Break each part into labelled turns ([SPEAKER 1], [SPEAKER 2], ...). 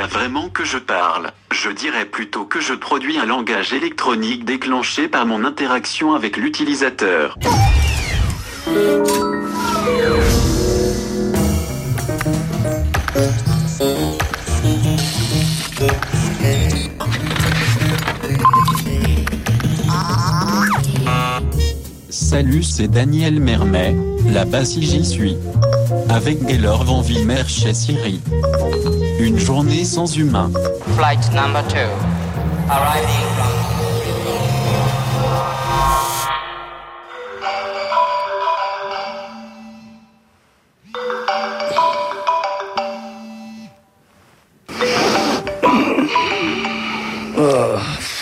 [SPEAKER 1] pas vraiment que je parle, je dirais plutôt que je produis un langage électronique déclenché par mon interaction avec l'utilisateur.
[SPEAKER 2] Salut, c'est Daniel Mermet, là-bas si j'y suis. Avec Gaylor Van Vimer chez Siri. Une journée sans humain.
[SPEAKER 3] Flight number 2. Arriving from...
[SPEAKER 4] Oh.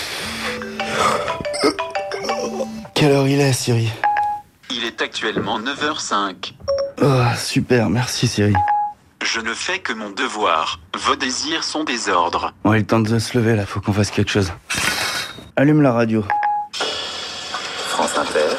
[SPEAKER 4] Quelle heure il est, Siri?
[SPEAKER 1] Il est actuellement 9h05.
[SPEAKER 4] Oh, super, merci Siri.
[SPEAKER 1] Je ne fais que mon devoir. Vos désirs sont des ordres.
[SPEAKER 4] Bon, il est temps de se lever là, faut qu'on fasse quelque chose. Allume la radio.
[SPEAKER 5] France Inter.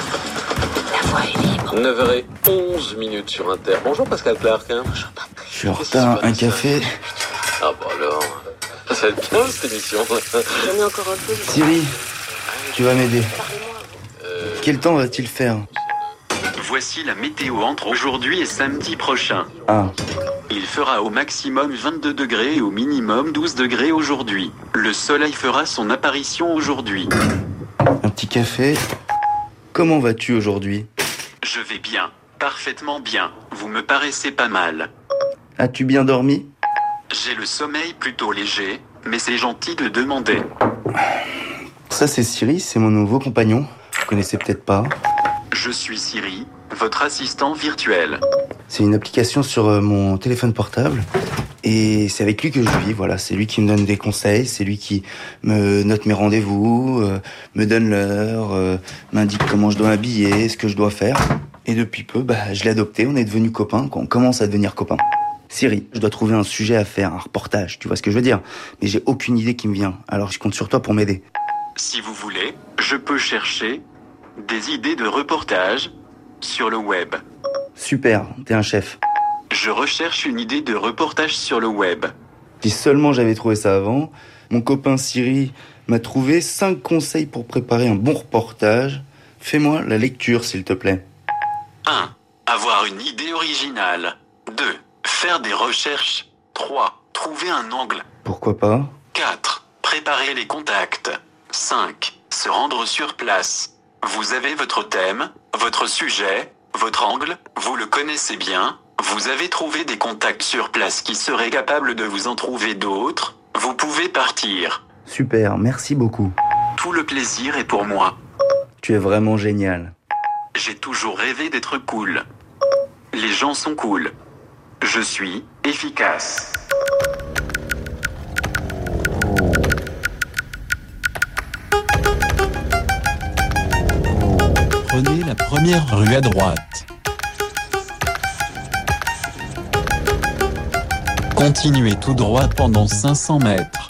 [SPEAKER 3] La voix est libre.
[SPEAKER 5] 9h11 sur Inter. Bonjour Pascal Clark.
[SPEAKER 3] Bonjour papa.
[SPEAKER 4] Je suis en retard, un café.
[SPEAKER 5] Ah bah alors, ça va être bien cette émission.
[SPEAKER 3] J'en ai encore un peu.
[SPEAKER 4] Siri, tu vas m'aider. Quel temps va-t-il faire?
[SPEAKER 1] Voici la météo entre aujourd'hui et samedi prochain.
[SPEAKER 4] Ah,
[SPEAKER 1] Il fera au maximum 22 degrés et au minimum 12 degrés aujourd'hui. Le soleil fera son apparition aujourd'hui.
[SPEAKER 4] un petit café. Comment vas-tu aujourd'hui?
[SPEAKER 1] Je vais bien, parfaitement bien. Vous me paraissez pas mal.
[SPEAKER 4] As-tu bien dormi?
[SPEAKER 1] J'ai le sommeil plutôt léger, mais c'est gentil de demander.
[SPEAKER 4] Ça c'est Siri, c'est mon nouveau compagnon. Vous connaissez peut-être pas.
[SPEAKER 1] Je suis Siri, votre assistant virtuel.
[SPEAKER 4] C'est une application sur mon téléphone portable. Et c'est avec lui que je vis, voilà. C'est lui qui me donne des conseils, c'est lui qui me note mes rendez-vous, me donne l'heure, m'indique comment je dois m'habiller, ce que je dois faire. Et depuis peu, je l'ai adopté, on est devenus copains, on commence à devenir copains. Siri, je dois trouver un sujet à faire, un reportage, tu vois ce que je veux dire? Mais j'ai aucune idée qui me vient, alors je compte sur toi pour m'aider.
[SPEAKER 1] Si vous voulez, je peux chercher des idées de reportage sur le web.
[SPEAKER 4] Super, t'es un chef.
[SPEAKER 1] Je recherche une idée de reportage sur le web.
[SPEAKER 4] Si seulement j'avais trouvé ça avant, mon copain Siri m'a trouvé 5 conseils pour préparer un bon reportage. Fais-moi la lecture, s'il te plaît.
[SPEAKER 1] 1. Avoir une idée originale. 2. Faire des recherches. 3. Trouver un angle.
[SPEAKER 4] Pourquoi pas?
[SPEAKER 1] 4. Préparer les contacts. 5. Se rendre sur place. Vous avez votre thème, votre sujet, votre angle, vous le connaissez bien. Vous avez trouvé des contacts sur place qui seraient capables de vous en trouver d'autres. Vous pouvez partir.
[SPEAKER 4] Super, merci beaucoup.
[SPEAKER 1] Tout le plaisir est pour moi.
[SPEAKER 4] Tu es vraiment génial.
[SPEAKER 1] J'ai toujours rêvé d'être cool. Les gens sont cool. Je suis efficace.
[SPEAKER 2] Prenez la première rue à droite. Continuez tout droit pendant 500 mètres.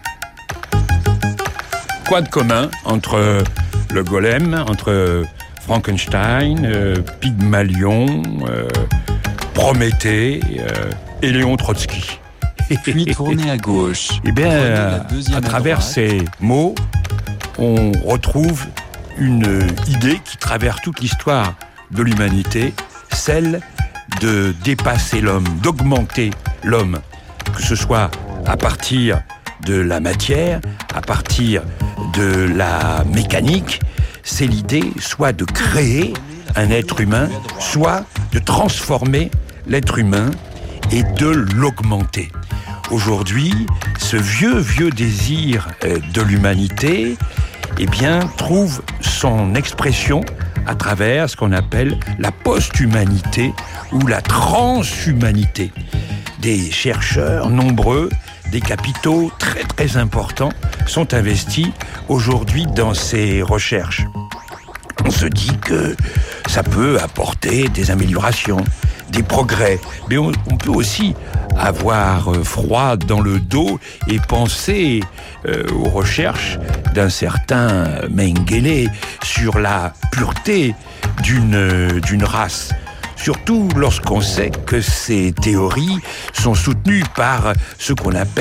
[SPEAKER 6] Quoi de commun entre le golem, entre Frankenstein, Pygmalion, Prométhée et Léon Trotsky?
[SPEAKER 2] Puis tournez à gauche.
[SPEAKER 6] Eh
[SPEAKER 2] Prenez la
[SPEAKER 6] bien,
[SPEAKER 2] deuxième
[SPEAKER 6] à travers
[SPEAKER 2] droite.
[SPEAKER 6] ces mots, on retrouve une idée qui traverse toute l'histoire de l'humanité, celle de dépasser l'homme, d'augmenter l'homme, que ce soit à partir de la matière, à partir de la mécanique. C'est l'idée soit de créer un être humain, soit de transformer l'être humain et de l'augmenter. Aujourd'hui, ce vieux désir de l'humanité, trouve son expression à travers ce qu'on appelle la post-humanité ou la transhumanité. Des chercheurs nombreux, des capitaux très importants sont investis aujourd'hui dans ces recherches. On se dit que ça peut apporter des améliorations, des progrès, mais on peut aussi avoir froid dans le dos et penser aux recherches d'un certain Mengele sur la pureté d'une race. Surtout lorsqu'on sait que ces théories sont soutenues par ce qu'on appelle